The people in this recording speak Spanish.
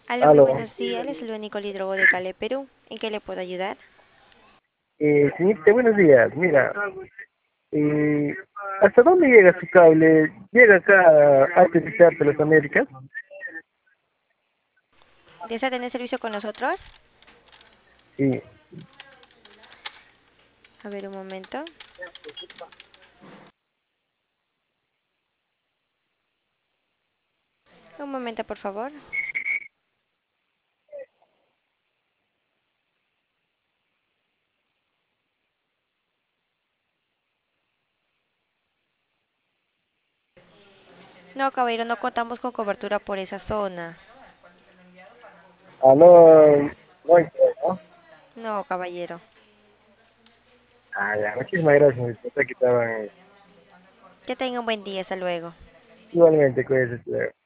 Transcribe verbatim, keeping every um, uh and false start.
Aló, muy Aló. buenos días. Les saluda Nicole Hidrobo de Cali, Perú. ¿En qué le puedo ayudar? Eh, señorita, buenos días. Mira, eh, ¿hasta dónde llega su cable? ¿Llega acá a H C Arte de las Américas? ¿Desea tener servicio con nosotros? Sí. A ver, un momento. Un momento, por favor. No, caballero, no contamos con cobertura por esa zona. Ah, no, no hay problema. No, caballero. Ah, ya, muchísimas gracias, señorita. Pensé que estaban Que tenga un buen día. Hasta luego. igualmente, cuídese.